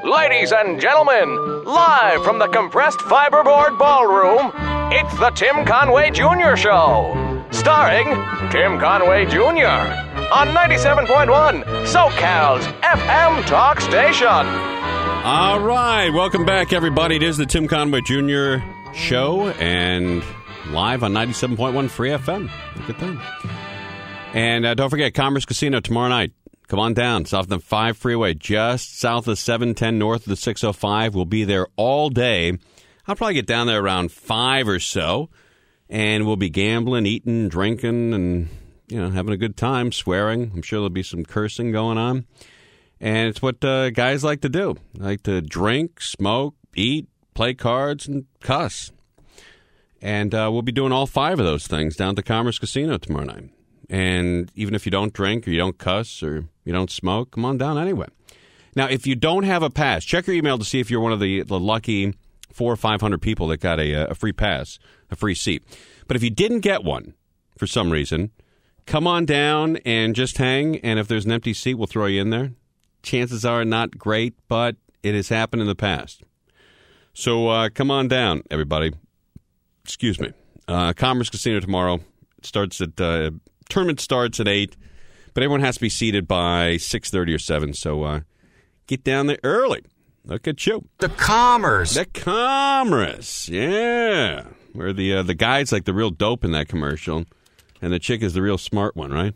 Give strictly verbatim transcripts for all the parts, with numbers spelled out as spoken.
Ladies and gentlemen, live from the Compressed Fiberboard Ballroom, it's the Tim Conway Junior Show, starring Tim Conway Junior on ninety-seven point one, SoCal's F M Talk Station. All right, welcome back, everybody. It is the Tim Conway Junior Show, and live on ninety-seven point one Free F M. Look at that. And uh, don't forget, Commerce Casino tomorrow night. Come on down, south of the five freeway, just south of seven ten, north of the six oh five. We'll be there all day. I'll probably get down there around five or so, and we'll be gambling, eating, drinking, and, you know, having a good time, swearing. I'm sure there'll be some cursing going on. And it's what uh, guys like to do. They like to drink, smoke, eat, play cards, and cuss. And uh, we'll be doing all five of those things down at the Commerce Casino tomorrow night. And even if you don't drink or you don't cuss or you don't smoke, come on down anyway. Now, if you don't have a pass, check your email to see if you're one of the, the lucky four or five hundred people that got a, a free pass, a free seat. But if you didn't get one for some reason, come on down and just hang. And if there's an empty seat, we'll throw you in there. Chances are not great, but it has happened in the past. So uh, come on down, everybody. Excuse me. Uh, Commerce Casino tomorrow. It starts at... Uh, Tournament starts at eight, but everyone has to be seated by six thirty or seven, so uh, get down there early. Look at you. The Commerce. The Commerce, yeah. Where the uh, the guy's like the real dope in that commercial, and the chick is the real smart one, right?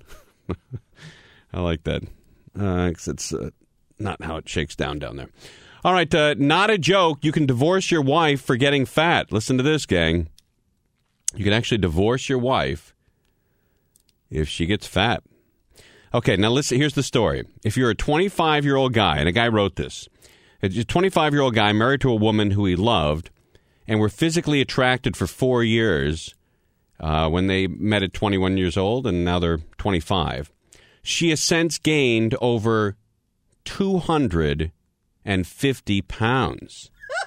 I like that. Uh, it's uh, not how it shakes down down there. All right, uh, not a joke. You can divorce your wife for getting fat. Listen to this, gang. You can actually divorce your wife if she gets fat. Okay, now listen, here's the story. If you're a twenty-five-year-old guy, and a guy wrote this, a twenty-five-year-old guy married to a woman who he loved and were physically attracted for four years uh, when they met at twenty-one years old, and now they're twenty-five. She has since gained over two hundred fifty pounds.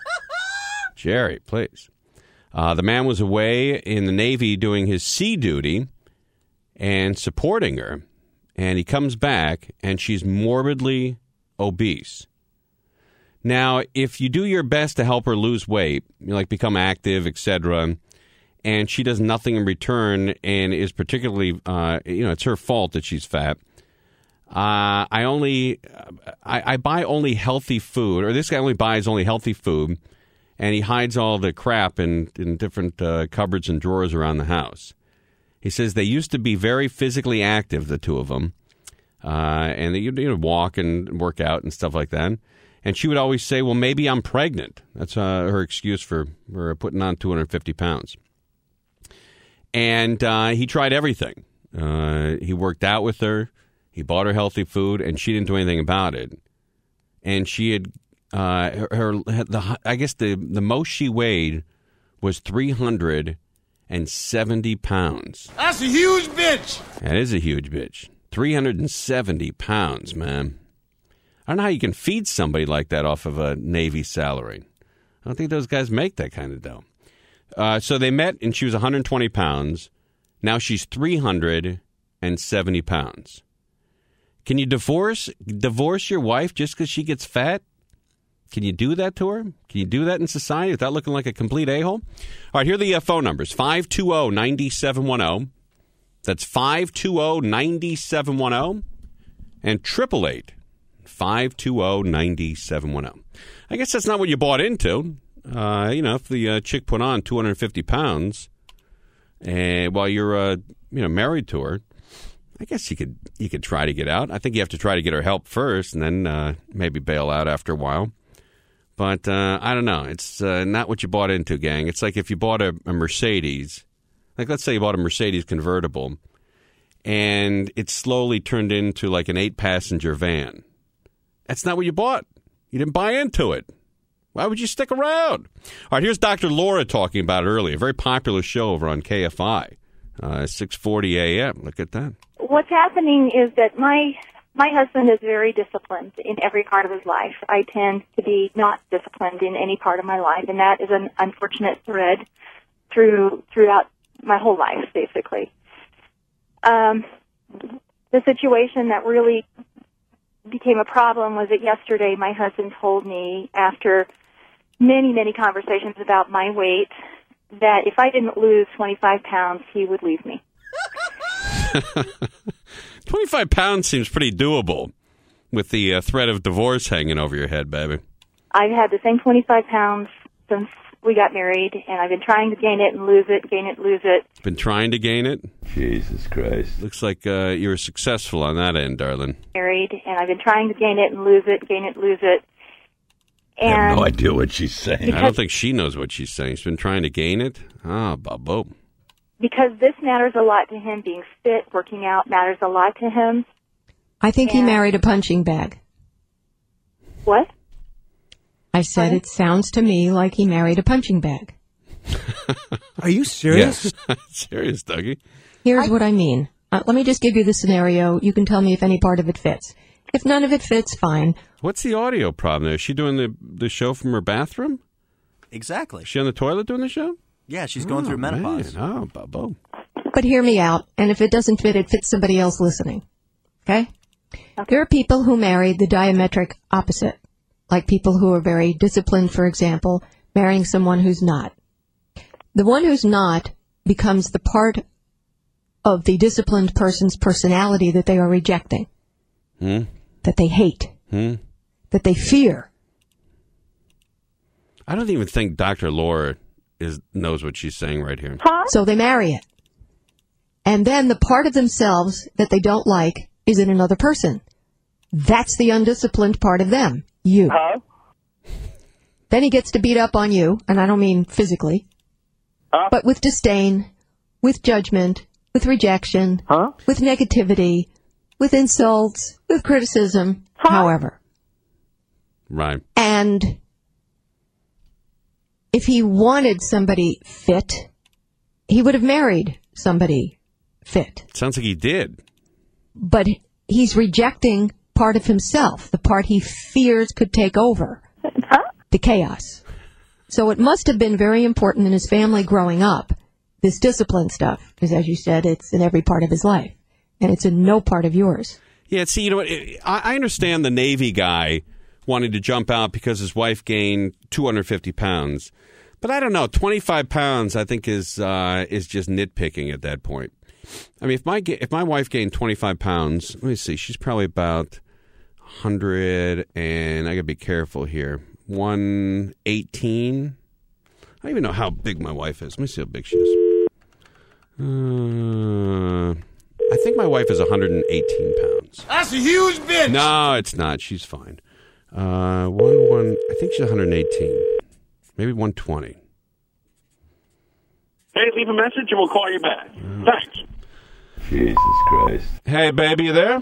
Jerry, please. Uh, the man was away in the Navy doing his sea duty and supporting her, and he comes back, and she's morbidly obese. Now, if you do your best to help her lose weight, you like become active, et cetera, and she does nothing in return and is particularly, uh, you know, it's her fault that she's fat, uh, I only, I, I buy only healthy food, or this guy only buys only healthy food, and he hides all the crap in, in different uh, cupboards and drawers around the house. He says they used to be very physically active, the two of them, uh, and they you know, walk and work out and stuff like that. And she would always say, well, maybe I'm pregnant. That's uh, her excuse for, for putting on two hundred fifty pounds. And uh, he tried everything. Uh, he worked out with her. He bought her healthy food, and she didn't do anything about it. And she had, uh, her, her the, I guess the, the most she weighed was three hundred seventy pounds. That's a huge bitch. That is a huge bitch. three hundred seventy pounds, man. I don't know how you can feed somebody like that off of a Navy salary. I don't think those guys make that kind of dough. Uh, so they met, and she was one hundred twenty pounds. Now she's three hundred seventy pounds. Can you divorce divorce your wife just because she gets fat? Can you do that to her? Can you do that in society without looking like a complete a-hole? All right, here are the uh, phone numbers. five two zero, nine seven one zero. That's five two zero, nine seven one zero. And eight eight eight, five two zero, nine seven one zero. I guess that's not what you bought into. Uh, you know, if the uh, chick put on two hundred fifty pounds and while you're uh, you know, married to her, I guess you could you could try to get out. I think you have to try to get her help first and then uh, maybe bail out after a while. But uh, I don't know. It's uh, not what you bought into, gang. It's like if you bought a, a Mercedes. Like, let's say you bought a Mercedes convertible, and it slowly turned into like an eight-passenger van. That's not what you bought. You didn't buy into it. Why would you stick around? All right, here's Doctor Laura talking about it earlier. A very popular show over on K F I, uh, six forty a.m. Look at that. What's happening is that my my husband is very disciplined in every part of his life. I tend to be not disciplined in any part of my life, and that is an unfortunate thread through throughout my whole life, basically. Um, the situation that really became a problem was that yesterday my husband told me, after many, many conversations about my weight, that if I didn't lose twenty-five pounds, he would leave me. twenty-five pounds seems pretty doable with the uh, threat of divorce hanging over your head, baby. I've had the same twenty-five pounds since we got married, and I've been trying to gain it and lose it, gain it, lose it. Been trying to gain it? Jesus Christ. Looks like uh, you were successful on that end, darling. Married, and I've been trying to gain it and lose it, gain it, lose it. And I have no idea what she's saying. I don't think she knows what she's saying. She's been trying to gain it? Ah, babo. Because this matters a lot to him, being fit, working out matters a lot to him. I think and he married a punching bag. What? I said it sounds to me like he married a punching bag. Are you serious? Yes. Serious, Dougie. Here's I, what I mean. Uh, let me just give you the scenario. You can tell me if any part of it fits. If none of it fits, fine. What's the audio problem there? Is she doing the, the show from her bathroom? Exactly. Is she on the toilet doing the show? Yeah, she's going oh, through menopause. Man. Oh, babo. But hear me out, and if it doesn't fit, it fits somebody else listening. Okay? okay? There are people who marry the diametric opposite, like people who are very disciplined, for example, marrying someone who's not. The one who's not becomes the part of the disciplined person's personality that they are rejecting, hmm? that they hate, hmm? that they fear. I don't even think Doctor Laura is knows what she's saying right here. Huh? So they marry it. And then the part of themselves that they don't like is in another person. That's the undisciplined part of them, you. Huh? Then he gets to beat up on you, and I don't mean physically, huh? but with disdain, with judgment, with rejection, huh? with negativity, with insults, with criticism, huh? however. Right. And if he wanted somebody fit, he would have married somebody fit. Sounds like he did. But he's rejecting part of himself, the part he fears could take over, huh? the chaos. So it must have been very important in his family growing up, this discipline stuff, because as you said, it's in every part of his life, and it's in no part of yours. Yeah, see, you know what? I understand the Navy guy wanting to jump out because his wife gained two hundred fifty pounds. But I don't know, twenty-five pounds I think is uh, is just nitpicking at that point. I mean, if my if my wife gained twenty-five pounds, let me see, she's probably about one hundred, and I got to be careful here, one eighteen. I don't even know how big my wife is. Let me see how big she is. Uh, I think my wife is one hundred eighteen pounds. That's a huge bitch. No, it's not. She's fine. Uh, one one. I think she's one hundred eighteen. Maybe one twenty. Hey, leave a message and we'll call you back. Thanks. Jesus Christ. Hey, baby, you there?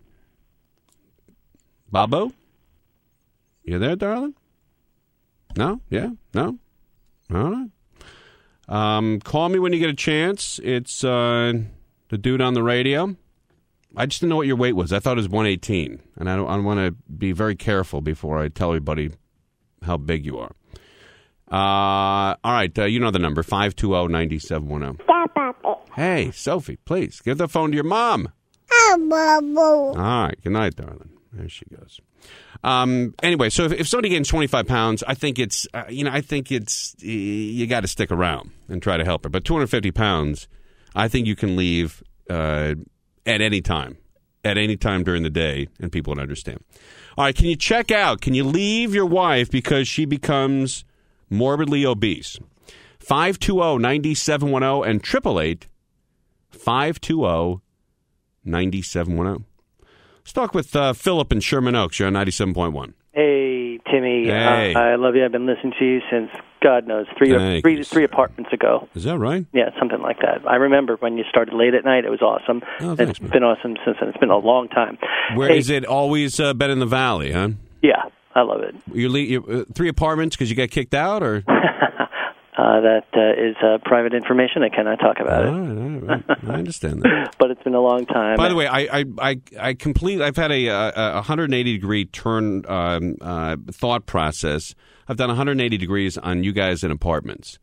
Bobo? You there, darling? No? Yeah? No? All right. Um, call me when you get a chance. It's uh, the dude on the radio. I just didn't know what your weight was. I thought it was one eighteen. And I, don't, I want to be very careful before I tell everybody how big you are. Uh, all right, uh, you know the number, five two zero, nine seven one zero. Hey, Sophie, please, give the phone to your mom. All right, good night, darling. There she goes. Um, anyway, so if, if somebody gains twenty-five pounds, I think it's, uh, you know, I think it's, you got to stick around and try to help her. But two hundred fifty pounds, I think you can leave uh, at any time, at any time during the day, and people would understand. All right, can you check out, can you leave your wife because she becomes morbidly obese? five two zero, nine seven one zero and eight eight eight, five two zero, nine seven one zero. Let's talk with uh, Philip in Sherman Oaks. You're on ninety-seven point one. Hey, Timmy. Hey. Uh, I love you. I've been listening to you since, God knows, three, Thank three, you, three apartments ago. Is that right? Yeah, something like that. I remember when you started late at night. It was awesome. Oh, thanks, it's man. been awesome since then. It's been a long time. Where hey, is it always uh, been in the valley, huh? Yeah, I love it. You, le- you uh, three apartments because you got kicked out, or? Uh, that uh, is uh, private information. I cannot talk about all it. right, all right. I understand that. But it's been a long time. By the way, I I I, I complete. I've had a, a, a one hundred eighty degree turn um, uh, thought process. I've done one hundred eighty degrees on you guys in apartments.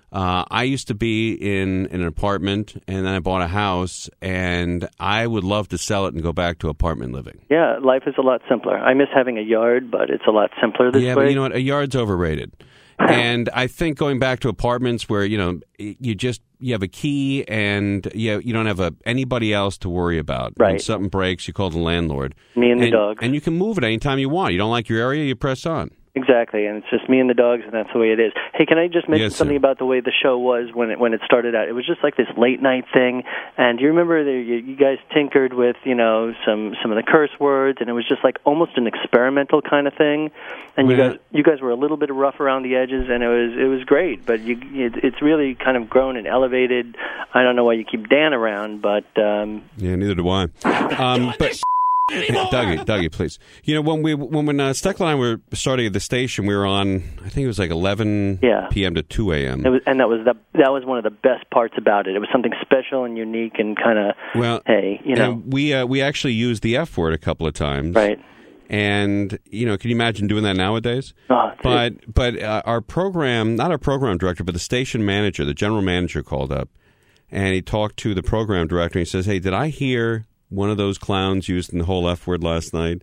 Uh, I used to be in, in an apartment, and then I bought a house, and I would love to sell it and go back to apartment living. Yeah, life is a lot simpler. I miss having a yard, but it's a lot simpler this yeah, way. but you know what? A yard's overrated. And I think going back to apartments where, you know, you just, you have a key and you, you don't have a, anybody else to worry about. Right. When something breaks, you call the landlord. Me and the and, dogs. And you can move it anytime you want. You don't like your area, you press on. Exactly, and it's just me and the dogs, and that's the way it is. Hey, can I just mention Yes, something sir. about the way the show was when it when it started out? It was just like this late night thing, and do you remember that you, you guys tinkered with you know some some of the curse words, and it was just like almost an experimental kind of thing. And you Yeah. guys you guys were a little bit rough around the edges, and it was it was great. But you it, it's really kind of grown and elevated. I don't know why you keep Dan around, but um, Yeah, neither do I. Um, but Dougie, Dougie, please. You know, when we when when uh, Steckler and I were starting at the station, we were on. I think it was like eleven Yeah. p.m. to two a.m. it was, and that was the that was one of the best parts about it. It was something special and unique, and kind of Well, hey, you know, and we uh, we actually used the F word a couple of times, right? And you know, can you imagine doing that nowadays? Oh, But but uh, our program, not our program director, but the station manager, the general manager called up, and he talked to the program director. And he says, "Hey, did I hear one of those clowns used in the whole F word last night?"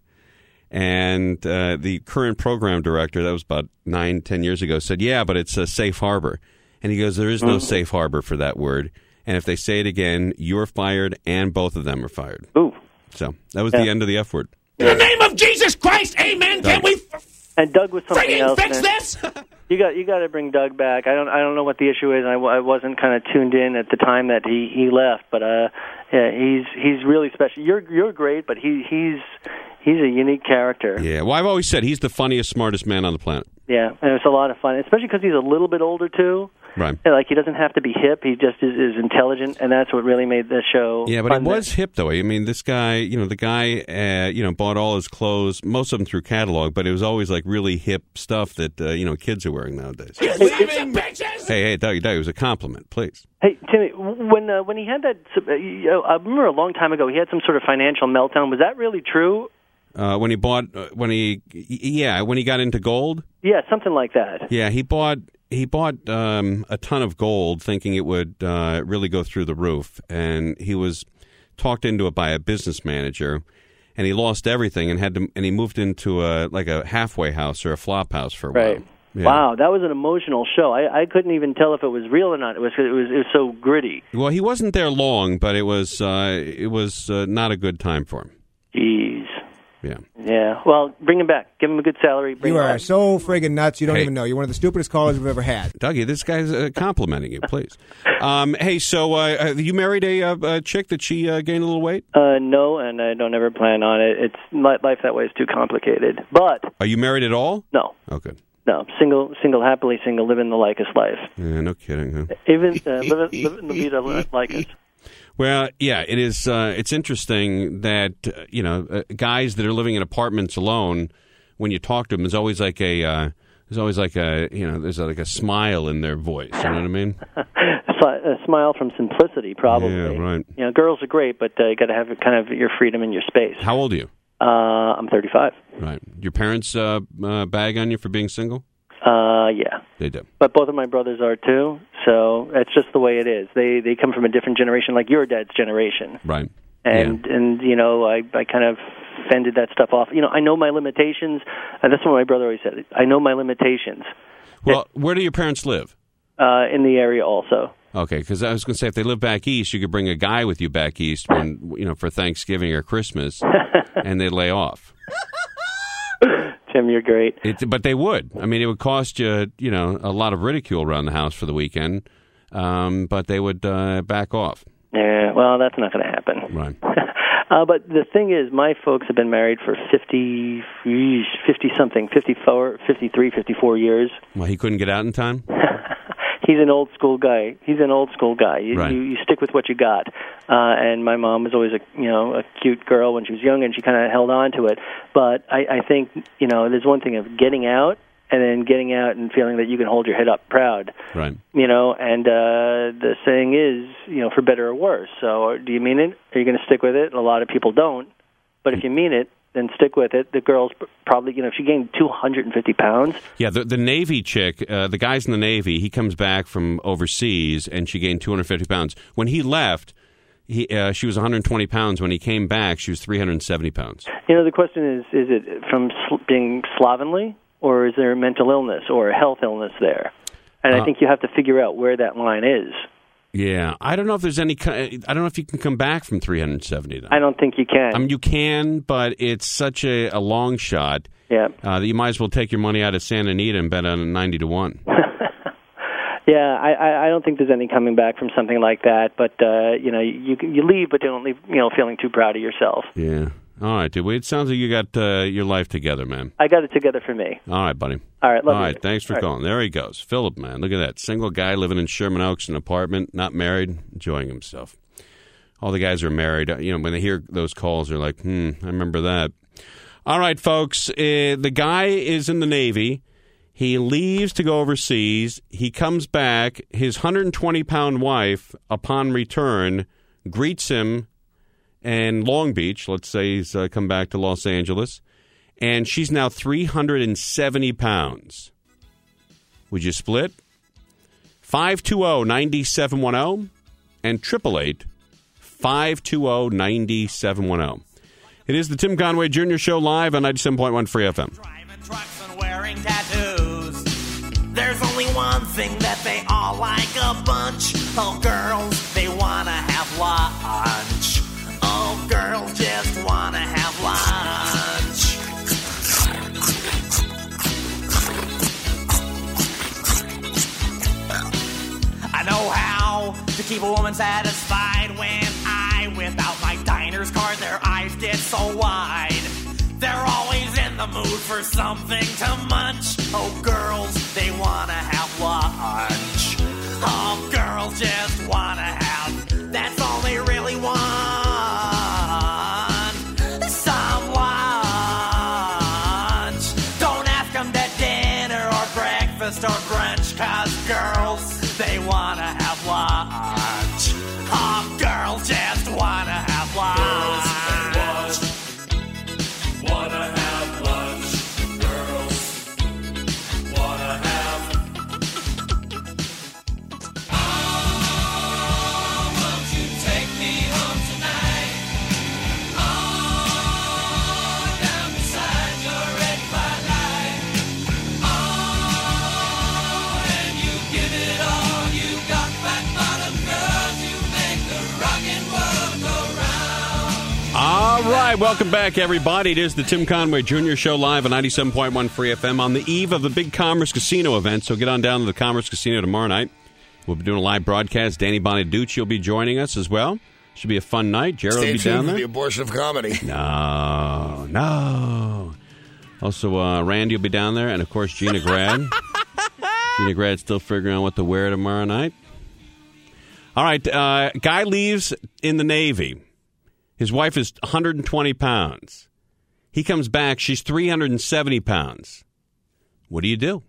And uh, the current program director, that was about nine, ten years ago, said, "Yeah, but it's a safe harbor." And he goes, "There is no Mm-hmm. safe harbor for that word. And if they say it again, you're fired, and both of them are fired." Ooh. So that was Yeah. the end of the F word. In the name of Jesus Christ, amen. Can we And Doug was something friggin' else. fix man. this? You got you got to bring Doug back. I don't I don't know what the issue is. I, I wasn't kind of tuned in at the time that he, he left, but uh, yeah, he's he's really special. You're you're great, but he he's he's a unique character. Yeah, well, I've always said he's the funniest, smartest man on the planet. Yeah, and it's a lot of fun, especially because he's a little bit older too. Right. Yeah, like he doesn't have to be hip; he just is, is intelligent, and that's what really made the show. Yeah, but he fun. was hip, though. I mean, this guy, you know, the guy, uh, you know, bought all his clothes, most of them through catalog, but it was always like really hip stuff that, uh, you know, kids are wearing nowadays. You leaving, bitches? Hey, hey, Doug, Doug, it was a compliment, please. Hey, Timmy, when uh, when he had that, uh, you know, I remember a long time ago he had some sort of financial meltdown. Was that really true? Uh, when he bought, uh, when he, yeah, when he got into gold. Yeah, something like that. Yeah, he bought he bought um, a ton of gold, thinking it would uh, really go through the roof, and he was talked into it by a business manager, and he lost everything and had to, and he moved into a like a halfway house or a flop house for a Right. while. Yeah. Wow, that was an emotional show. I, I couldn't even tell if it was real or not. It was it was it was so gritty. Well, he wasn't there long, but it was uh, it was uh, not a good time for him. Jeez. Yeah. Yeah. Well, bring him back. Give him a good salary. Bring You him are back. so friggin' nuts. You don't Hey. even know. You're one of the stupidest callers we've ever had. Dougie, this guy's uh, complimenting you, please. Um, hey, so uh, have you married a, uh, a chick that she uh, gained a little weight? Uh, no, and I don't ever plan on it. It's li- life that way is too complicated. But Are you married at all? no, Oh, good. no, single, single, happily single, living the likest life. Yeah, no kidding, huh? Even uh, living, living the vida likest. Well, yeah, it is. Uh, it's interesting that uh, you know uh, guys that are living in apartments alone. When you talk to them, there's always like a uh, there's always like a you know there's like a smile in their voice. You know what I mean? A smile from simplicity, probably. Yeah, right. You know, girls are great, but uh, you got to have kind of your freedom and your space. How old are you? Uh, I'm thirty-five. Right. Your parents uh, uh, bag on you for being single? Uh, yeah. They do. But both of my brothers are too, so that's just the way it is. They they come from a different generation, like your dad's generation. Right. And and you know, I I kind of fended that stuff off. You know, I know my limitations, and that's what my brother always said. I know my limitations. Well, where do your parents live? Uh, in the area also. Okay, because I was going to say if they live back east, you could bring a guy with you back east when you know for Thanksgiving or Christmas, and they lay off. Tim, you're great. It, but they would. I mean, it would cost you, you know, a lot of ridicule around the house for the weekend. Um, but they would uh, back off. Yeah, well, that's not going to happen. Right. uh, but the thing is, my folks have been married for fifty, fifty something, fifty-four, fifty-three, fifty-four years. Well, he couldn't get out in time. He's an old school guy. He's an old school guy. You, Right. you, you stick with what you got. Uh, and my mom was always a you know a cute girl when she was young, and she kind of held on to it. But I, I think you know there's one thing of getting out, and then getting out and feeling that you can hold your head up proud. Right. You know, and uh, the saying is, you know, for better or worse. So, do you mean it? Are you going to stick with it? A lot of people don't. But if you mean it, then stick with it. The girl's probably, you know, if she gained two hundred fifty pounds. Yeah, the, the Navy chick, uh, the guy's in the Navy, he comes back from overseas, and she gained two hundred fifty pounds. When he left, he, uh, she was one hundred twenty pounds. When he came back, she was three hundred seventy pounds. You know, the question is, is it from sl- being slovenly, or is there mental illness or a health illness there? And Uh, I think you have to figure out where that line is. Yeah, I don't know if there's any. I don't know if you can come back from three hundred seventy. Though. I don't think you can. I mean, you can, but it's such a, a long shot. Yeah. Uh, that you might as well take your money out of Santa Anita and bet on a ninety to one. Yeah, I, I I don't think there's any coming back from something like that. But uh, you know, you you leave, but don't leave, you know, feeling too proud of yourself. Yeah. All right, dude. Well, it sounds like you got uh, your life together, man. I got it together for me. All right, buddy. All right, love All you. right, thanks for All right. calling. There he goes. Philip, man. Look at that. Single guy living in Sherman Oaks, an apartment, not married, enjoying himself. All the guys are married. You know, when they hear those calls, they're like, hmm, I remember that. All right, folks. Uh, the guy is in the Navy. He leaves to go overseas. He comes back. His one hundred twenty pound wife, upon return, greets him in Long Beach. Let's say he's uh, come back to Los Angeles. And she's now three hundred seventy pounds. Would you split? five two zero, nine seven one zero and eight eight eight, five two zero, nine seven one zero. It is the Tim Conway Junior Show live on ninety-seven point one Free F M. Driving trucks and wearing tattoos. There's only one thing that they all like a bunch. Oh, girls, they want to have lunch. Oh, girls just want to have lunch. I know how to keep a woman satisfied when I whip out my diner's card. Their eyes get so wide. They're always in the mood for something to munch. Oh, girls, they want to have lunch. Oh, girls just want to have, that's all they really want. Some lunch. Don't ask them to dinner or breakfast or brunch, 'cause girls, they want to have lunch. Oh, girls just want to have lunch. Wanna have lunch, girls. Wanna have. Oh, won't you take me home tonight? Oh, down beside your red twilight. Oh, and you give it all you got, flat bottom girls. You make the rockin' world go round. All right, welcome back, everybody. It is the Tim Conway Junior Show live on ninety-seven point one Free F M on the eve of the big Commerce Casino event. So get on down to the Commerce Casino tomorrow night. We'll be doing a live broadcast. Danny Bonaducci will be joining us as well. Should be a fun night. Jared will Stay be tuned down for there. the abortion of comedy. No, no. Also, uh, Randy will be down there, and of course, Gina Grad. Gina Grad's still figuring out what to wear tomorrow night. All right, uh, guy leaves in the Navy. His wife is one hundred twenty pounds. He comes back. She's three hundred seventy pounds. What do you do?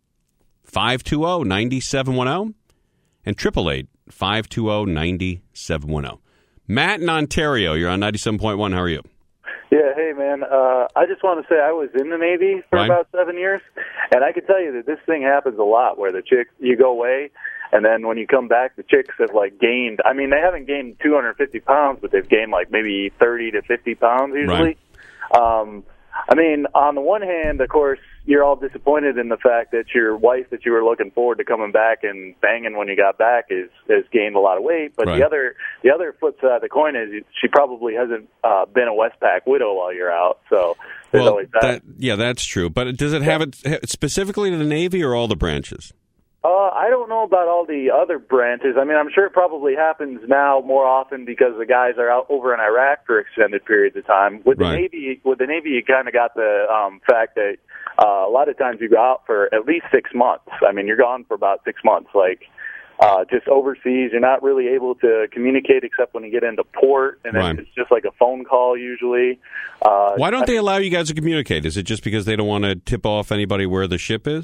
five two zero, nine seven one zero and eight eight eight, five two zero, nine seven one zero. Matt in Ontario, you're on ninety-seven point one. How are you? Yeah, hey, man. Uh, I just want to say I was in the Navy for Right. about seven years, and I can tell you that this thing happens a lot where the chicks, you go away, and then when you come back, the chicks have, like, gained, I mean, they haven't gained two hundred fifty pounds, but they've gained, like, maybe thirty to fifty pounds usually. Right. Um, I mean, on the one hand, of course, you're all disappointed in the fact that your wife that you were looking forward to coming back and banging when you got back is has gained a lot of weight. But Right. the other the other flip side of the coin is she probably hasn't uh, been a Westpac widow while you're out. So there's Well, always that. that, yeah, that's true. But does it have it specifically to the Navy or all the branches? Uh, I don't know about all the other branches. I mean, I'm sure it probably happens now more often because the guys are out over in Iraq for extended periods of time. With the Right. Navy, with the Navy, you kind of got the um, fact that uh, a lot of times you go out for at least six months. I mean, you're gone for about six months, like uh, just overseas. You're not really able to communicate except when you get into port, and Right. then it's just like a phone call usually. Uh, Why don't I they mean, allow you guys to communicate? Is it just because they don't want to tip off anybody where the ship is?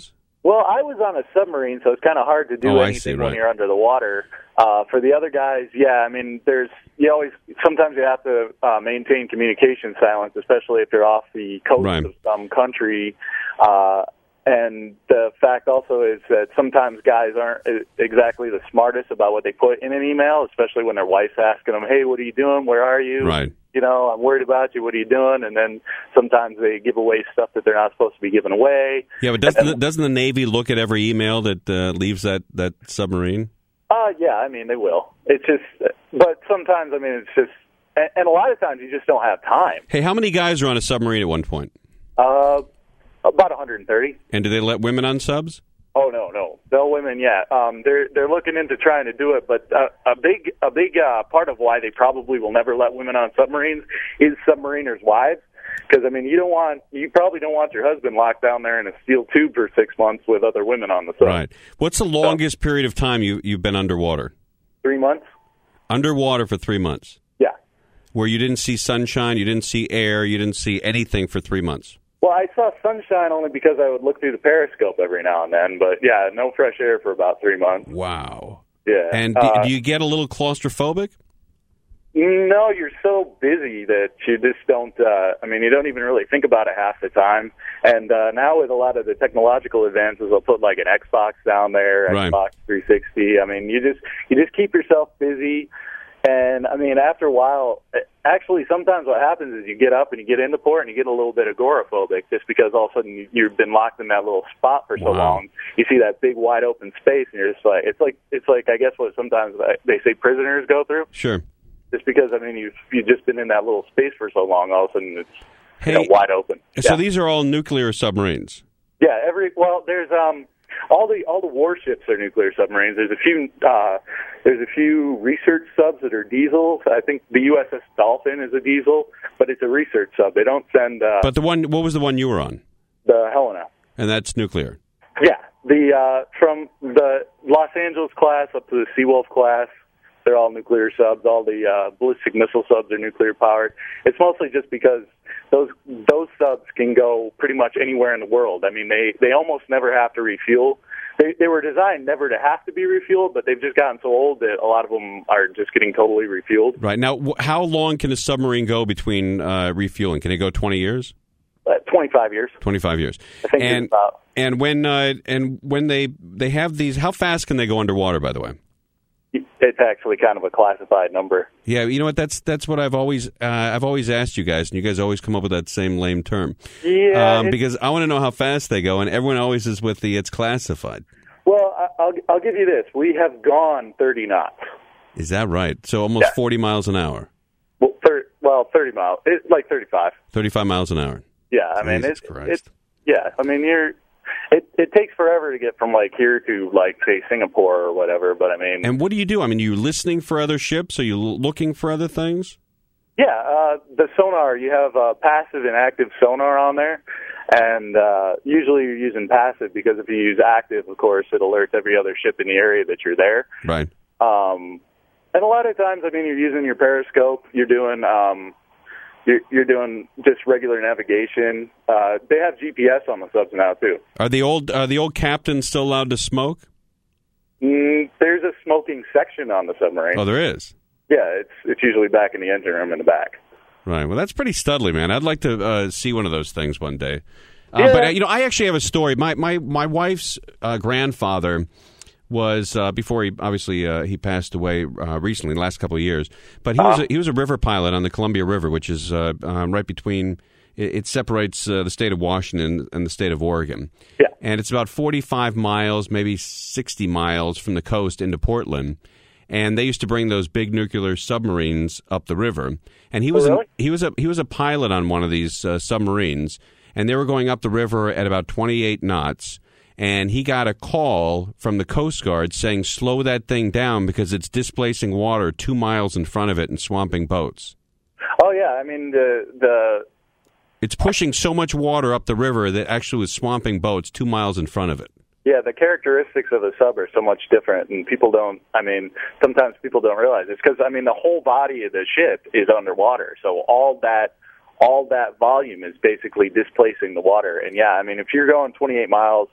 Well, I was on a submarine, so it's kind of hard to do Oh, I anything see, when right. you're under the water. Uh, for the other guys, yeah, I mean, there's you always sometimes you have to uh, maintain communication silence, especially if you're off the coast Right. of some country. Uh, and the fact also is that sometimes guys aren't uh, exactly the smartest about what they put in an email, especially when their wife's asking them, "Hey, what are you doing? Where are you?" Right. You know, I'm worried about you. What are you doing? And then sometimes they give away stuff that they're not supposed to be giving away. Yeah, but doesn't the, doesn't the Navy look at every email that uh, leaves that, that submarine? Uh, yeah, I mean, they will. It's just, but sometimes, I mean, it's just, and, and a lot of times you just don't have time. Hey, how many guys are on a submarine at one point? Uh, about one hundred thirty. And do they let women on subs? Oh no, no, no women yet. Um, they're they're looking into trying to do it, but uh, a big a big uh, part of why they probably will never let women on submarines is submariners' wives. Because I mean, you don't want you probably don't want your husband locked down there in a steel tube for six months with other women on the sub. Right. What's the longest period of time you you've been underwater? Three months. Underwater for three months. Yeah. Where you didn't see sunshine, you didn't see air, you didn't see anything for three months. Well, I saw sunshine only because I would look through the periscope every now and then, but yeah, no fresh air for about three months. Wow. Yeah. And do, uh, do you get a little claustrophobic? No, you're so busy that you just don't, uh, I mean, you don't even really think about it half the time. And uh, now with a lot of the technological advances, they'll put like an Xbox down there, Right. Xbox three sixty. I mean, you just you just keep yourself busy. And, I mean, after a while, actually, sometimes what happens is you get up and you get into port and you get a little bit agoraphobic just because all of a sudden you've been locked in that little spot for so Wow. long. You see that big, wide open space, and you're just like, it's like, it's like I guess what sometimes they say prisoners go through. Sure. Just because, I mean, you've, you've just been in that little space for so long, all of a sudden it's you know, Hey, wide open. So Yeah. these are all nuclear submarines. Yeah, every well, there's um, all the all the warships are nuclear submarines. There's a few uh, there's a few research subs that are diesel. I think the U S S Dolphin is a diesel, but it's a research sub. They don't send uh, But the one, what was the one you were on? the Helena. And that's nuclear. Yeah, the uh, from the Los Angeles class up to the Seawolf class, they're all nuclear subs. All the uh, ballistic missile subs are nuclear powered. It's mostly just because those those subs can go pretty much anywhere in the world. I mean, they, they almost never have to refuel. They they were designed never to have to be refueled, but they've just gotten so old that a lot of them are just getting totally refueled. Right. Now, wh- how long can a submarine go between uh, refueling? Can it go twenty years? Uh, twenty-five years. twenty-five years. I think and it's about. and when uh, and when they they have these, how fast can they go underwater, by the way? It's actually kind of a classified number. Yeah, you know what? That's that's what I've always uh, I've always asked you guys, and you guys always come up with that same lame term. Yeah, um, it's- because I want to know how fast they go, and everyone always is with the it's classified. Well, I- I'll I'll give you this. We have gone thirty knots. Is that right? So almost Yeah. forty miles an hour, Well, thir- well, thirty miles. It's like thirty-five. thirty-five miles an hour. Yeah, I mean, Jesus it's Christ. it's yeah. I mean, you're it it takes forever to get from like here to like say Singapore or whatever. But I mean, And what do you do? I mean, you listening for other ships? Are you l- looking for other things? yeah, uh, the sonar. You have uh, passive and active sonar on there, and uh, usually you're using passive because if you use active, of course, it alerts every other ship in the area that you're there. Right. Um, and a lot of times, I mean, you're using your periscope. You're doing um, you're, you're doing just regular navigation. Uh, they have G P S on the subs now too. Are the old are the old captains still allowed to smoke? Mm, there's a smoking section on the submarine. Oh, there is. Yeah, it's it's usually back in the engine room in the back. Right. Well, that's pretty studly, man. I'd like to uh, see one of those things one day. Uh, Yeah. But uh, you know, I actually have a story. My my my wife's uh, grandfather was uh, before he obviously uh, he passed away uh, recently, the last couple of years. But he was a, he was a river pilot on the Columbia River, which is uh, um, right between. It, it separates uh, the state of Washington and the state of Oregon. Yeah. And it's about forty-five miles, maybe sixty miles from the coast into Portland. And they used to bring those big nuclear submarines up the river. And he was Oh, really? a, he was a he was a pilot on one of these uh, submarines, and they were going up the river at about twenty-eight knots. And he got a call from the Coast Guard saying, "Slow that thing down because it's displacing water two miles in front of it and swamping boats." Oh yeah, I mean the the It's pushing so much water up the river that actually was swamping boats two miles in front of it. yeah the characteristics of the sub are so much different, and people don't. I mean, sometimes people don't realize it's because I mean the whole body of the ship is underwater, so all that all that volume is basically displacing the water. And yeah, I mean if you're going twenty-eight miles.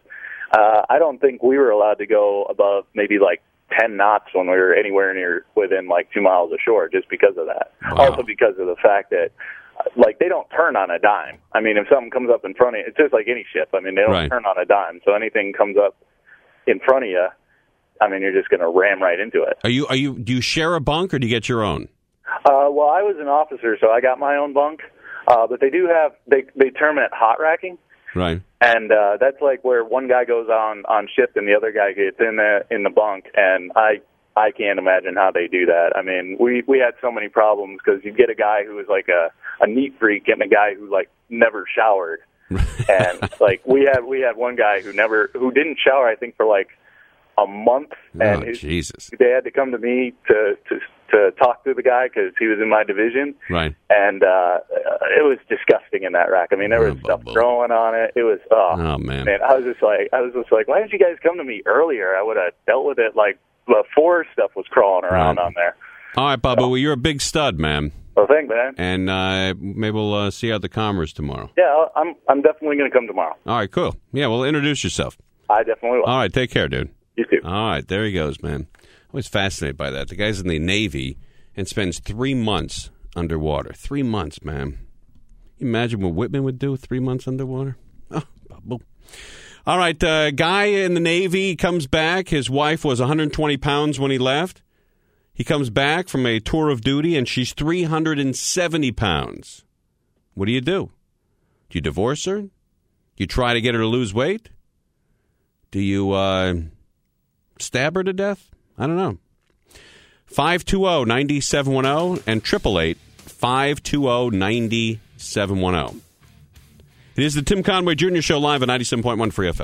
uh, I don't think we were allowed to go above maybe like ten knots when we were anywhere near within like two miles of shore, just because of that. Wow. Also because of the fact that, like, they don't turn on a dime. I mean, if something comes up in front of you, it's just like any ship. I mean, they don't Right. turn on a dime. So anything comes up in front of you, I mean, you're just going to ram right into it. Are you? Are you? Do you share a bunk or do you get your own? Uh, well, I was an officer, so I got my own bunk. Uh, but they do have, they they term it hot racking. Right. And uh, that's like where one guy goes on, on shift and the other guy gets in the in the bunk. And I I can't imagine how they do that. I mean, we, we had so many problems because you get a guy who was like a, a neat freak and a guy who like never showered. And like we had we had one guy who never who didn't shower, I think, for like a month. And Oh, his, Jesus. they had to come to me to to to talk to the guy because he was in my division. Right. And uh, it was disgusting in that rack. I mean, there was stuff growing on it. It was, oh, Oh, man. I was just like, I was just like, why didn't you guys come to me earlier? I would have dealt with it like before stuff was crawling around Right. on there. All right, Bubba. Well, you're a big stud, man. Well, thanks, man. And uh, maybe we'll uh, see you at the Commerce tomorrow. Yeah, I'll- I'm I'm definitely going to come tomorrow. All right, cool. Yeah, well, introduce yourself. I definitely will. All right, take care, dude. You too. All right, there he goes, man. I was fascinated by that. The guy's in the Navy and spends three months underwater. Three months, man. You imagine what Whitman would do three months underwater? Oh, bubble. All right, uh, guy in the Navy comes back. His wife was one hundred twenty pounds when he left. He comes back from a tour of duty, and she's three hundred seventy pounds. What do you do? Do you divorce her? Do you try to get her to lose weight? Do you uh, stab her to death? I don't know. five two zero, nine seven one zero and eight eight eight, five two zero, nine seven one zero. It is the Tim Conway Junior Show live at ninety-seven point one Free F M.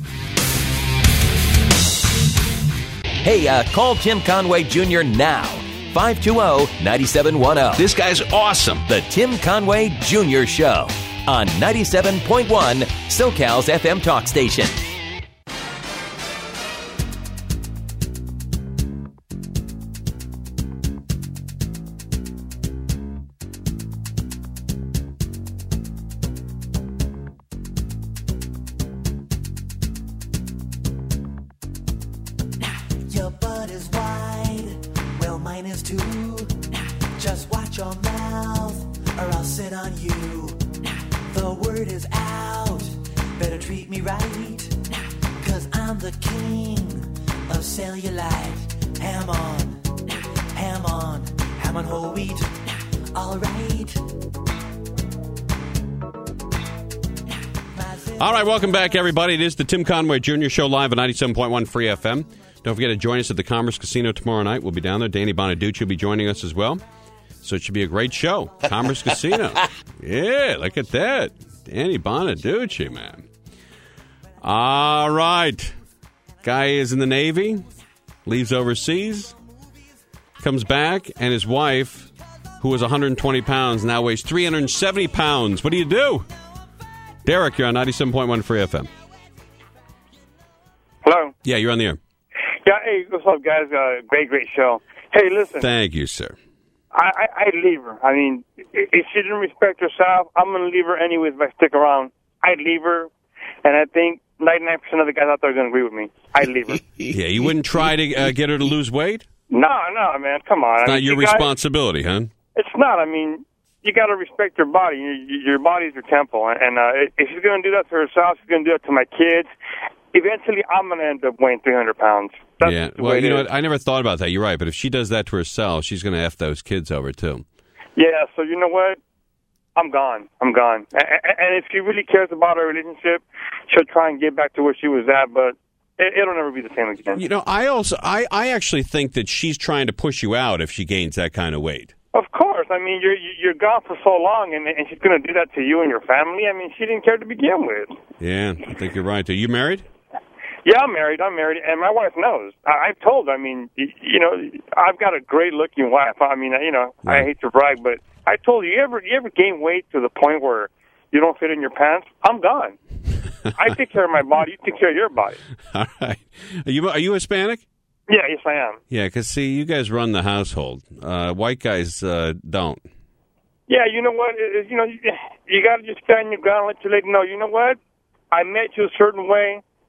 Hey, uh, call Tim Conway Junior now. five two zero, nine seven one zero. This guy's awesome. The Tim Conway Junior Show on ninety-seven point one SoCal's F M talk station. Your butt is wide, well mine is too. Just watch your mouth, or I'll sit on you. The word is out, better treat me right. Cause I'm the king of cellulite. Ham on, ham on, ham on whole wheat. Alright. All right, welcome back, everybody. It is the Tim Conway Junior Show live at ninety-seven point one Free F M. Don't forget to join us at the Commerce Casino tomorrow night. We'll be down there. Danny Bonaducci will be joining us as well. So it should be a great show. Commerce Casino. Yeah, look at that. Danny Bonaducci, man. All right. Guy is in the Navy, leaves overseas, comes back, and his wife, who was one hundred twenty pounds, now weighs three hundred seventy pounds. What do you do? Derek, you're on ninety-seven point one Free F M. Hello. Yeah, you're on the air. Yeah, hey, what's up, guys? Uh, great, great show. Hey, listen. Thank you, sir. I, I, I'd leave her. I mean, if she didn't respect herself, I'm going to leave her anyways if I stick around. I'd leave her, and I think ninety-nine percent of the guys out there are going to agree with me. I'd leave her. Yeah, you wouldn't try to uh, get her to lose weight? No, no, man, come on. It's I not mean, your you guys- responsibility, huh? It's not. I mean, you got to respect your body. Your, your body's your temple, and uh, if she's going to do that to herself, she's going to do it to my kids. Eventually, I'm going to end up weighing three hundred pounds. That's Yeah, the well, way it you know is. what? I never thought about that. You're right, but if she does that to herself, she's going to F those kids over, too. Yeah, so you know what? I'm gone. I'm gone. And, and if she really cares about our relationship, she'll try and get back to where she was at, but it, it'll never be the same again. You know, I also, I, I actually think that she's trying to push you out if she gains that kind of weight. Of course. I mean, you're you're gone for so long, and, and she's going to do that to you and your family. I mean, she didn't care to begin with. Yeah, I think you're right. Are you married? Yeah, I'm married. I'm married, and my wife knows. I, I've told her. I mean, you, you know, I've got a great-looking wife. I mean, you know, I hate to brag, but I told her, you ever you ever gain weight to the point where you don't fit in your pants? I'm gone. I take care of my body. You take care of your body. All right. Are you, are you Hispanic? Yeah, yes, I am. Yeah, because, see, you guys run the household. Uh, white guys uh, don't. Yeah, you know what? It, it, you know, you, you got to just stand your ground and let your lady know, you know what? I met you a certain way.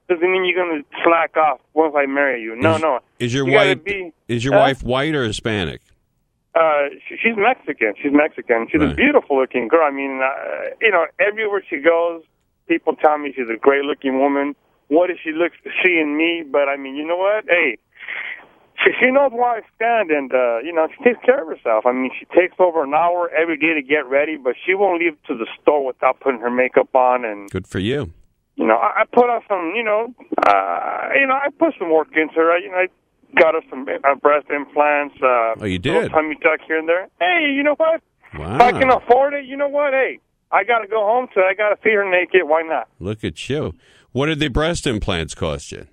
doesn't mean you're going to slack off once I marry you. No, is, no. Is your You gotta wife be- is your uh, wife white or Hispanic? Uh, she, she's Mexican. She's Mexican. She's a Right. beautiful looking girl. I mean, uh, you know, everywhere she goes, people tell me she's a great looking woman. What does she look see in me? But I mean, you know what? Hey, she, she knows where I stand, and uh, you know, she takes care of herself. I mean, she takes over an hour every day to get ready, but she won't leave to the store without putting her makeup on. And Good for you. you know, I, I put on some, you know, uh, you know, I put some work into her. I, you know, I got her some uh, breast implants. Uh, Oh, you did? little tummy tuck here and there. Hey, you know what? Wow. If I can afford it, you know what? Hey, I got to go home to. I got to feed her naked. Why not? Look at you. What did the breast implants cost you?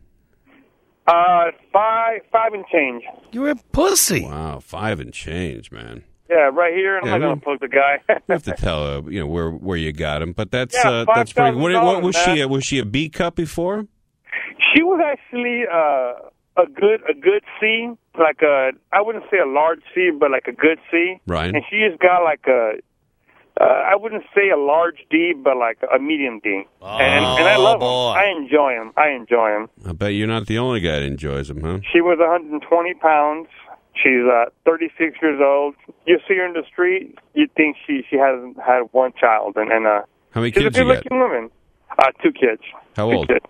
Uh, five, five and change. You're a pussy. Wow, five and change, man. Yeah, right here. I'm Yeah, not we- gonna plug the guy. You have to tell uh, you know where where you got him, but that's Yeah, uh, that's pretty. What, what was five thousand dollars, she? man. A, was she a B cup before? She was actually uh, a good a good C, like a I wouldn't say a large C, but like a good C. Right. And she just got like a uh, I wouldn't say a large D, but like a medium D. and and I love boy. him. I enjoy him. I enjoy him. I bet you're not the only guy that enjoys them, huh? She was one hundred twenty pounds. She's uh, thirty-six years old. You see her in the street, you think she she hasn't had one child, and and uh, How many she's kids a you got? good-looking woman. Uh, two kids. How Two old? kids.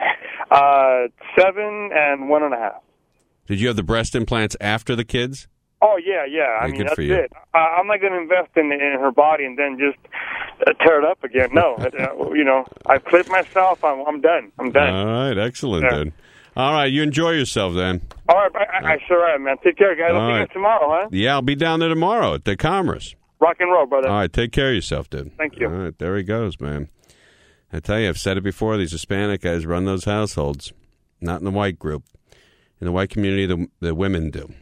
Uh, seven and one and a half. Did you have the breast implants after the kids? Oh yeah, yeah. I Yeah, mean, good that's for you. it. Uh, I'm not going to invest in in her body and then just uh, tear it up again. No, uh, you know, I've clipped myself. I'm I'm done. I'm done. All right, excellent, Yeah. dude. All right, you enjoy yourself then. All right, I, I, I sure am, man. Take care, guys. I'll All see you right. tomorrow, huh? Yeah, I'll be down there tomorrow at the Commerce. Rock and roll, brother. All right, take care of yourself, dude. Thank you. All right, there he goes, man. I tell you, I've said it before. These Hispanic guys run those households, not in the white group. In the white community, the, the women do.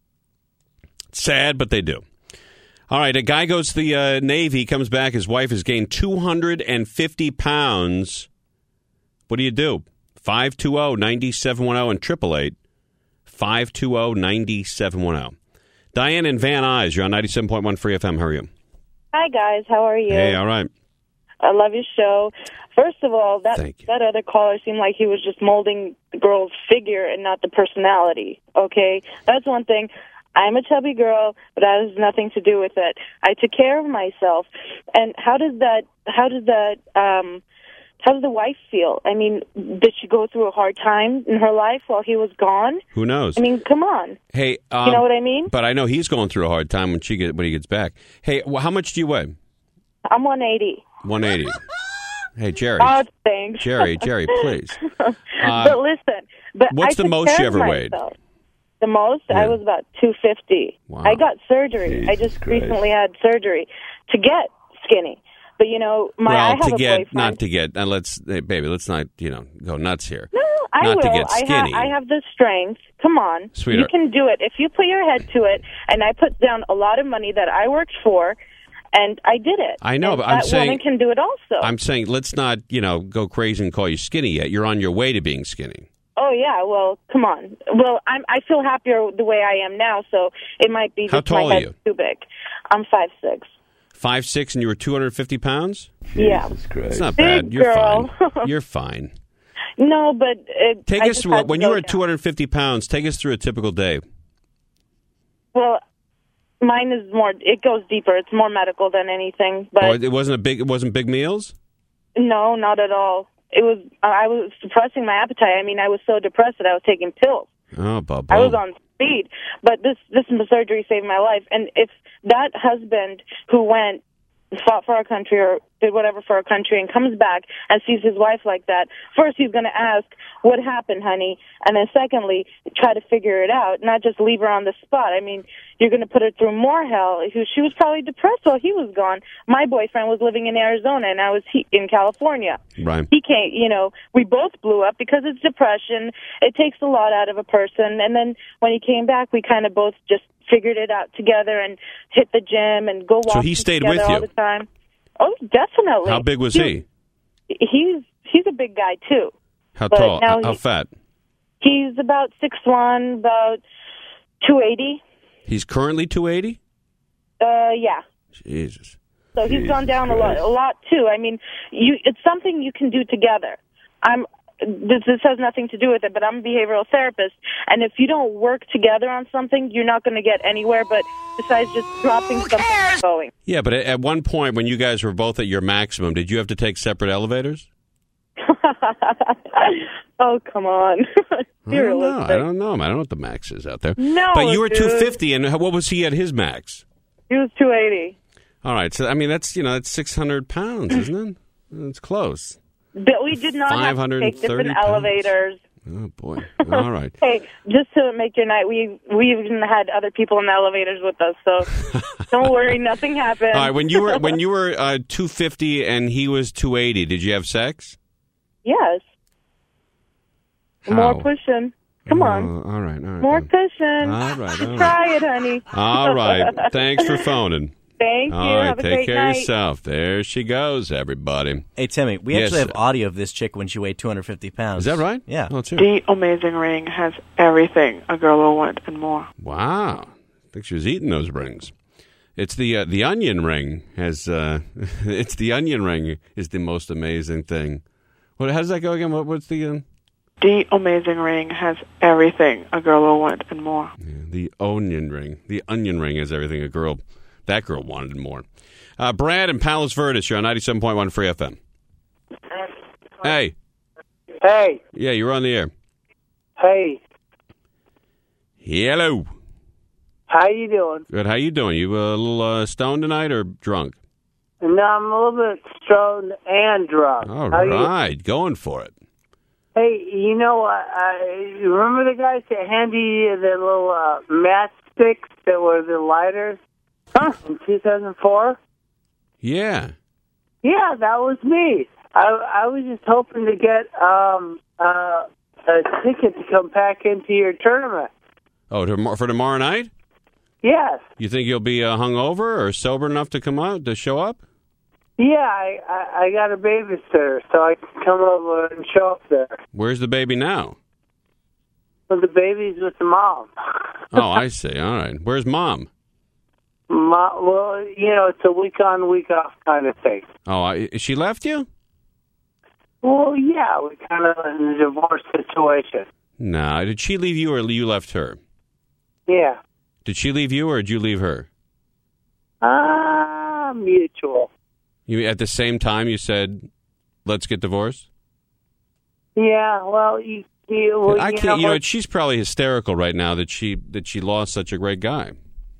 It's sad, but they do. All right, a guy goes to the uh, Navy, comes back. His wife has gained two hundred fifty pounds. What do you do? five two zero, nine seven one zero and triple eight five two zero, nine seven one zero. Diane in Van Nuys, you're on ninety-seven point one Free F M. How are you? Hi, guys. How are you? Hey, all right. I love your show. First of all, that Thank you. that other caller seemed like he was just molding the girl's figure and not the personality. Okay? That's one thing. I'm a chubby girl, but that has nothing to do with it. I took care of myself. And how does that, how does that, um, how does the wife feel? I mean, did she go through a hard time in her life while he was gone? Who knows? I mean, come on. Hey, um, You know what I mean? But I know he's going through a hard time when she get when he gets back. Hey, well, how much do you weigh? I'm one eighty. one eighty. Hey, Jerry. Oh, thanks. Jerry, Jerry, please. Uh, but listen, but what's I the took most care you of ever weighed? myself. The most? Yeah. I was about two fifty. Wow. I got surgery. I Jesus just Christ. recently had surgery to get skinny. But, you know, my I well, have to a get, boyfriend. not to get, and let's, hey, baby, let's not, you know, go nuts here. No, I not will. to get I, skinny. ha- I have the strength. Come on. Sweetheart. You can do it. If you put your head to it, and I put down a lot of money that I worked for, and I did it. I know, And but I'm that saying- woman can do it also. I'm saying let's not, you know, go crazy and call you skinny yet. You're on your way to being skinny. Oh yeah, well, come on. Well, I'm I feel happier the way I am now, so it might be How just tall my are head's you? too big. I'm five six. Five six, and you were two hundred fifty pounds? Yeah. Jesus Christ. It's not Big bad. You're girl. fine. You're fine. No, but it, Take I us just through, had to when you go were at down. two hundred fifty pounds, take us through a typical day. Well, mine is more. It goes deeper. It's more medical than anything. But oh, it wasn't a big, it wasn't big meals? no, not at all. It was. I was suppressing my appetite. I mean, I was so depressed that I was taking pills. Oh, Bubba. I was on speed. But this this surgery saved my life. And if that husband who went fought for our country or did whatever for our country and comes back and sees his wife like that, first he's going to ask, what happened, honey? And then secondly, try to figure it out, not just leave her on the spot. I mean, you're going to put her through more hell. She was probably depressed while he was gone. My boyfriend was living in Arizona and I was he- in California. Right. He can't, you know, we both blew up because it's depression. It takes a lot out of a person. And then when he came back, we kind of both just figured it out together and hit the gym and go walking So he stayed together with all you? the time. Oh, definitely. How big was he? He's he's a big guy too. How But tall? now How, how he- fat? He's about six one, about two eighty. He's currently two eighty? Uh, yeah. Jesus. So he's gone down a lot, a lot too. I mean, you it's something you can do together. I'm this, this has nothing to do with it, but I'm a behavioral therapist, and if you don't work together on something, you're not going to get anywhere. But besides just dropping something and going. Yeah, but at, at one point when you guys were both at your maximum, did you have to take separate elevators? Oh, come on. I don't know. I don't know. I don't know what the max is out there. No, but you were dude. two fifty, and what was he at his max? He was two eighty. All right, so I mean that's you know that's six hundred pounds, isn't it? It's close. But we did not have to take different pounds. elevators. Oh boy! All right. Hey, just to make your night, we we even had other people in the elevators with us, so don't worry, nothing happened. All right. When you were when you were uh, two fifty and he was two eighty, did you have sex? Yes. How? More pushing. Come on. Oh, all right. All right. More pushing. All right. All right. Try it, honey. All right. Thanks for phoning. Thank you. All right, Have a take great care night. of yourself. There she goes, everybody. Hey, Timmy, we Yes, actually have sir. audio of this chick when she weighed two hundred fifty pounds. Is that right? Yeah. Oh, let's hear it. The Amazing Ring has everything a girl will want and more. Wow. I think she was eating those rings. It's the uh, the onion ring has uh, it's the onion ring is the most amazing thing. What? How does that go again? What, what's the uh... The Amazing Ring has everything a girl will want and more. yeah, the onion ring? The onion ring is everything a girl that girl wanted and more. Uh, Brad and Palos Verdes, you're on ninety-seven point one Free F M. Hey. Hey. Yeah, you're on the air. Hey. Hello. How you doing? Good. How you doing? You a little uh, stoned tonight or drunk? No, I'm a little bit stoned and drunk. All How you- right, going for it. Hey, you know, uh, I, you remember the guys that handed you the little uh, matchsticks that were the lighters huh? in two thousand four? Yeah. Yeah, that was me. I, I was just hoping to get um, uh, a ticket to come back into your tournament. Oh, tomorrow, for tomorrow night? Yes. You think you'll be uh, hungover or sober enough to come out to show up? Yeah, I, I, I got a babysitter, so I can come over and show up there. Where's the baby now? Well, the baby's with the mom. Oh, I see. All right. Where's mom? Mom, well, you know, it's a week on, week off kind of thing. Oh, I, she left you? Well, yeah, we kind of in a divorce situation. No. Did she leave you or you left her? Yeah. Did she leave you or did you leave her? Ah, uh, mutual. You at the same time you said, "Let's get divorced." Yeah, well, you, you, well, I you can't. know, You know, she's probably hysterical right now that she that she lost such a great guy.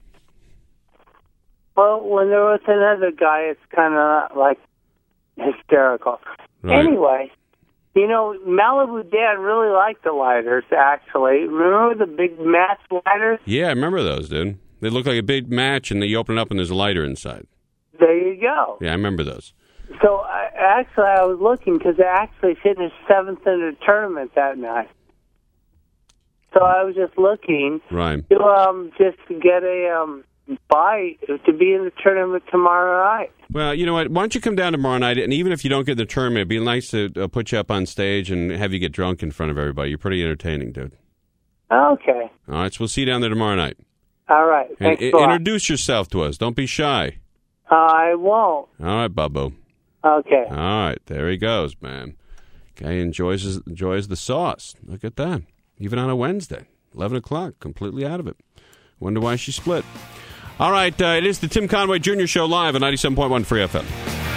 well, when there was another guy, it's kind of like hysterical. Right. Anyway, you know, Malibu Dan really liked the lighters. Actually, remember the big match lighters? Yeah, I remember those, dude. They look like a big match, and then you open it up, and there's a lighter inside. There you go. Yeah, I remember those. So, I, actually, I was looking because they actually finished seventh in the tournament that night. So I was just looking Right. to um, just to get a um, bite to be in the tournament tomorrow night. Well, you know what? Why don't you come down tomorrow night, and even if you don't get in the tournament, it'd be nice to uh, put you up on stage and have you get drunk in front of everybody. You're pretty entertaining, dude. Okay. All right, so we'll see you down there tomorrow night. All right. And Thanks i- a lot. introduce yourself to us. Don't be shy. I won't. All right, Bubbo. Okay. All right, there he goes, man. Guy enjoys his, enjoys the sauce. Look at that. Even on a Wednesday, eleven o'clock, completely out of it. Wonder why she split. All right, uh, it is the Tim Conway Junior Show live on ninety-seven point one Free F M.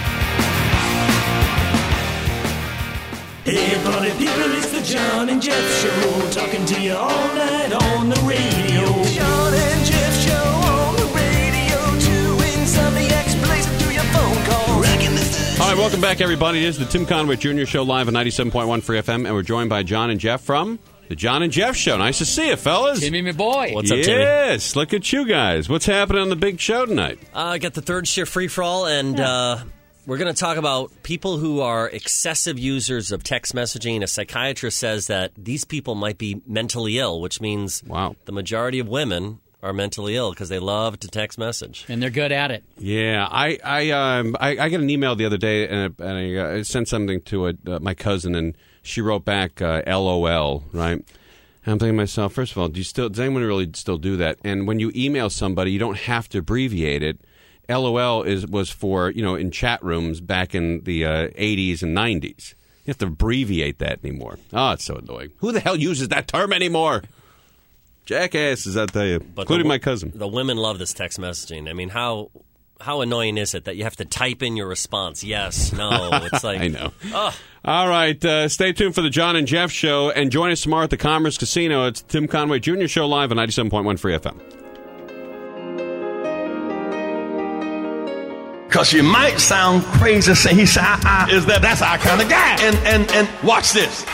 Hey, party people, it's the John and Jeff Show. Talking to you all night on the radio. John and Jeff Show on the radio. Two insomniacs blazing through your phone calls. Rocking the All right, welcome back, everybody. It is the Tim Conway Junior Show live on ninety-seven point one Free F M, and we're joined by John and Jeff from the John and Jeff Show. Nice to see you, fellas. Timmy, my boy. What's up, Timmy? Yes, look at you guys. What's happening on the big show tonight? I uh, got the third shift free for all, and uh, we're going to talk about people who are excessive users of text messaging. A psychiatrist says that these people might be mentally ill, which means wow. the majority of women are mentally ill because they love to text message. And they're good at it. Yeah, I I um I, I got an email the other day, and I, and I uh, sent something to a, uh, my cousin, and she wrote back uh, LOL, right? And I'm thinking to myself, first of all, do you still does anyone really still do that? And when you email somebody, you don't have to abbreviate it. LOL is was for, you know, in chat rooms back in the uh, eighties and nineties. You have to abbreviate that anymore. Oh, it's so annoying. Who the hell uses that term anymore? Jackasses, I'll tell you, But including the, my cousin. The women love this text messaging. I mean, how how annoying is it that you have to type in your response? Yes, no. It's like I know. Oh. All right, uh, stay tuned for the John and Jeff Show, and join us tomorrow at the Commerce Casino. It's Tim Conway Junior Show live on ninety-seven point one Free F M. Because you might sound crazy, say he said, I, I, is that that's our kind of guy. And and and watch this.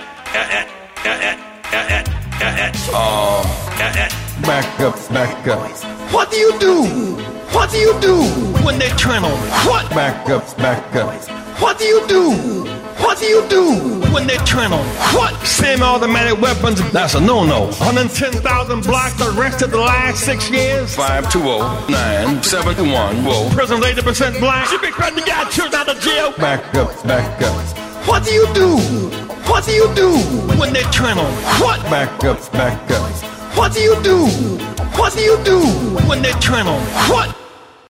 Oh, back up, back up. What do you do? What do you do when they turn on? What? Back up, back up. What do you do? What do you do when they turn on? What? Semi-automatic weapons, that's a no-no. one hundred ten thousand blacks arrested the last six years. five two zero, nine seven one zero. Prison's eighty percent black. Should be glad the guy turned out of jail. Back up, back up. What do you do? What do you do when they turn on? What? Back up, back up. What do you do? What do you do when they turn on? What?